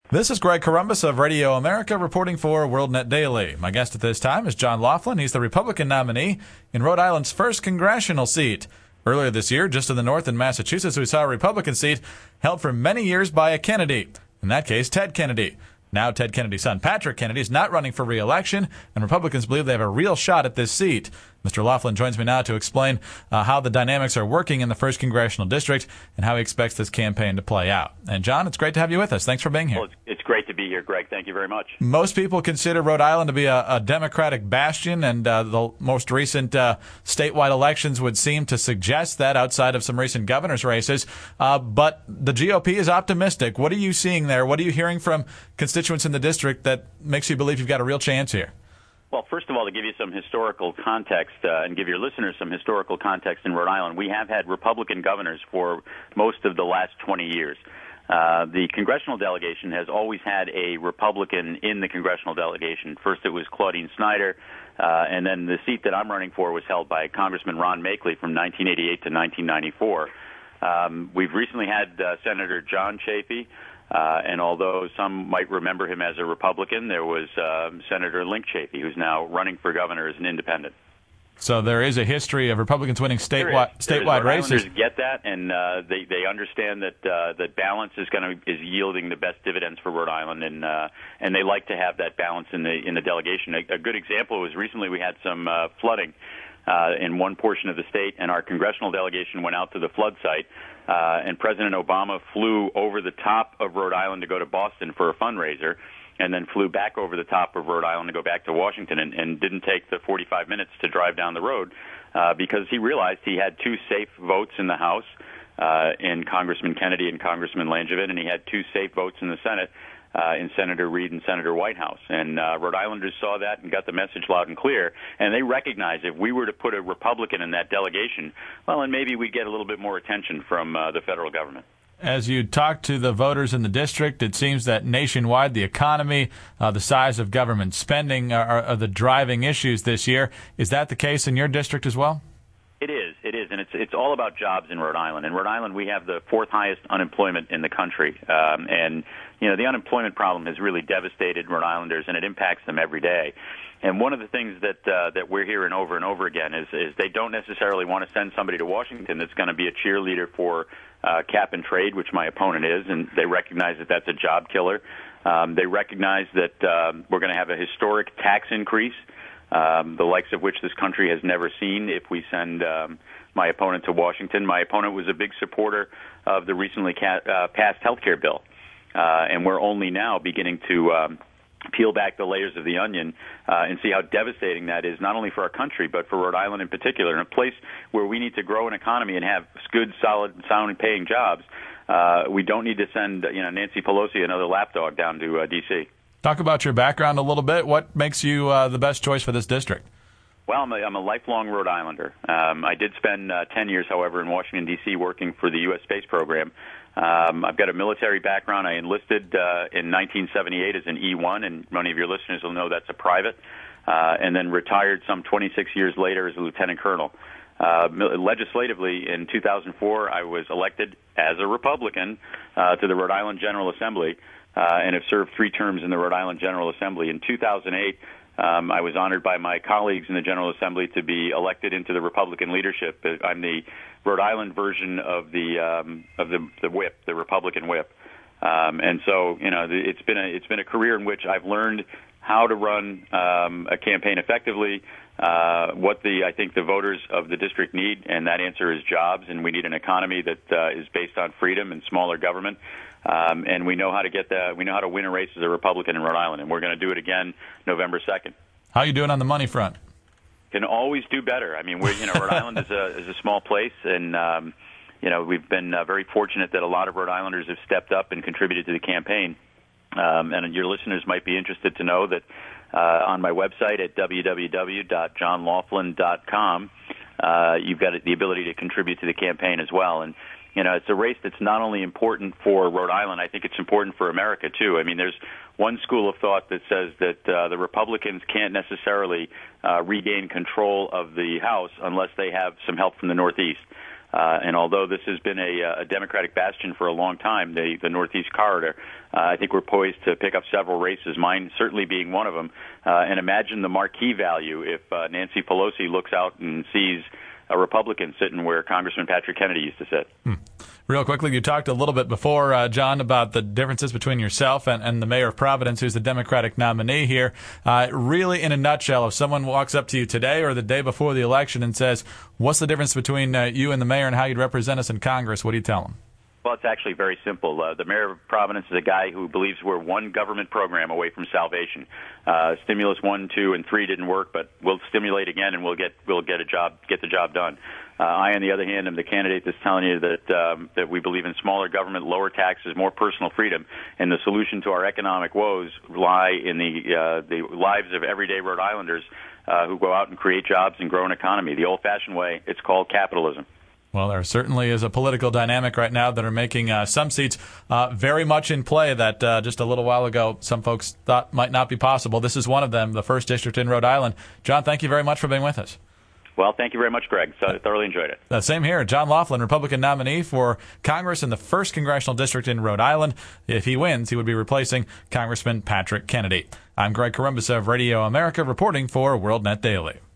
This is Greg Corombos of Radio America reporting for WorldNet Daily. My guest at this time is John Laughlin. He's the Republican nominee in Rhode Island's first congressional seat. Earlier this year, just to the north in Massachusetts, we saw a Republican seat held for many years by a Kennedy. In that case, Ted Kennedy. Now Ted Kennedy's son, Patrick Kennedy, is not running for re-election, and Republicans believe they have a real shot at this seat. Mr. Laughlin joins me now to explain how the dynamics are working in the 1st Congressional District and how he expects this campaign to play out. And, John, it's great to have you with us. Thanks for being here. Well, it's great to be here, Greg. Thank you very much. Most people consider Rhode Island to be a Democratic bastion, and the most recent statewide elections would seem to suggest that outside of some recent governor's races. But the GOP is optimistic. What are you seeing there? What are you hearing from constituents in the district that makes you believe you've got a real chance here? Well, first of all, to give you some historical context and give your listeners some historical context in Rhode Island, we have had Republican governors for most of the last 20 years. The congressional delegation has always had a Republican in the congressional delegation. First it was Claudine Snyder, and then the seat that I'm running for was held by Congressman Ron Makeley from 1988 to 1994. We've recently had Senator John Chafee. And although some might remember him as a Republican, there was Senator Link Chafee, who's now running for governor as an independent. So there is a history of Republicans winning statewide races. Islanders get that, and they understand that that balance is yielding the best dividends for Rhode Island, and they like to have that balance in the delegation. A good example was recently we had some flooding in one portion of the state, and our congressional delegation went out to the flood site. And President Obama flew over the top of Rhode Island to go to Boston for a fundraiser, and then flew back over the top of Rhode Island to go back to Washington, and didn't take the 45 minutes to drive down the road because he realized he had two safe votes in the House in Congressman Kennedy and Congressman Langevin, and he had two safe votes in the Senate in Senator Reid and Senator Whitehouse. And Rhode Islanders saw that and got the message loud and clear, and they recognize if we were to put a Republican in that delegation, well, then maybe we'd get a little bit more attention from the federal government. As you talk to the voters in the district, it seems that nationwide the economy, the size of government spending are the driving issues this year. Is that the case in your district as well? It is, and it's all about jobs in Rhode Island. In Rhode Island, we have the 4th highest unemployment in the country, and the unemployment problem has really devastated Rhode Islanders, and it impacts them every day. And one of the things that we're hearing over and over again is they don't necessarily want to send somebody to Washington that's going to be a cheerleader for cap and trade, which my opponent is, and they recognize that that's a job killer. They recognize that we're going to have a historic tax increase, the likes of which this country has never seen if we send my opponent to Washington. My opponent was a big supporter of the recently passed health care bill, and we're only now beginning to peel back the layers of the onion and see how devastating that is, not only for our country, but for Rhode Island in particular. In a place where we need to grow an economy and have good, solid, sound, and paying jobs, we don't need to send Nancy Pelosi, another lapdog, down to D.C. Talk about your background a little bit. What makes you the best choice for this district? Well, I'm a lifelong Rhode Islander. I did spend 10 years, however, in Washington, D.C. working for the U.S. Space Program. I've got a military background. I enlisted in 1978 as an E1, and many of your listeners will know that's a private, and then retired some 26 years later as a lieutenant colonel. Legislatively, in 2004, I was elected as a Republican to the Rhode Island General Assembly, and have served 3 terms in the Rhode Island General Assembly. In 2008, I was honored by my colleagues in the General Assembly to be elected into the Republican leadership. I'm the Rhode Island version of the whip, the Republican whip, and so it's been a career in which I've learned how to run a campaign effectively, what I think the voters of the district need, and that answer is jobs, and we need an economy that is based on freedom and smaller government. And we know how to win a race as a Republican in Rhode Island, and we're going to do it again November 2nd. How are you doing on the money front? Can always do better. I mean, Rhode Island is a small place, and we've been very fortunate that a lot of Rhode Islanders have stepped up and contributed to the campaign. And your listeners might be interested to know that on my website at www.johnlaughlin.com, you've got the ability to contribute to the campaign as well. And it's a race that's not only important for Rhode Island, I think it's important for America, too. I mean, there's one school of thought that says that the Republicans can't necessarily regain control of the House unless they have some help from the Northeast. And although this has been a Democratic bastion for a long time, the Northeast Corridor, I think we're poised to pick up several races, mine certainly being one of them. And imagine the marquee value if Nancy Pelosi looks out and sees a Republican sitting where Congressman Patrick Kennedy used to sit. Real quickly, you talked a little bit before, John, about the differences between yourself and the mayor of Providence, who's the Democratic nominee here. Really, in a nutshell, if someone walks up to you today or the day before the election and says, what's the difference between you and the mayor and how you'd represent us in Congress, what do you tell them? Well, it's actually very simple. The mayor of Providence is a guy who believes we're one government program away from salvation. Stimulus 1, 2, and 3 didn't work, but we'll stimulate again, and we'll get the job done. I, on the other hand, am the candidate that's telling you that we believe in smaller government, lower taxes, more personal freedom, and the solution to our economic woes lie in the lives of everyday Rhode Islanders who go out and create jobs and grow an economy. The old-fashioned way, it's called capitalism. Well, there certainly is a political dynamic right now that are making some seats very much in play that just a little while ago some folks thought might not be possible. This is one of them, the 1st District in Rhode Island. John, thank you very much for being with us. Well, thank you very much, Greg. So, thoroughly enjoyed it. Same here. John Laughlin, Republican nominee for Congress in the 1st Congressional District in Rhode Island. If he wins, he would be replacing Congressman Patrick Kennedy. I'm Greg Corombos of Radio America reporting for WorldNet Daily.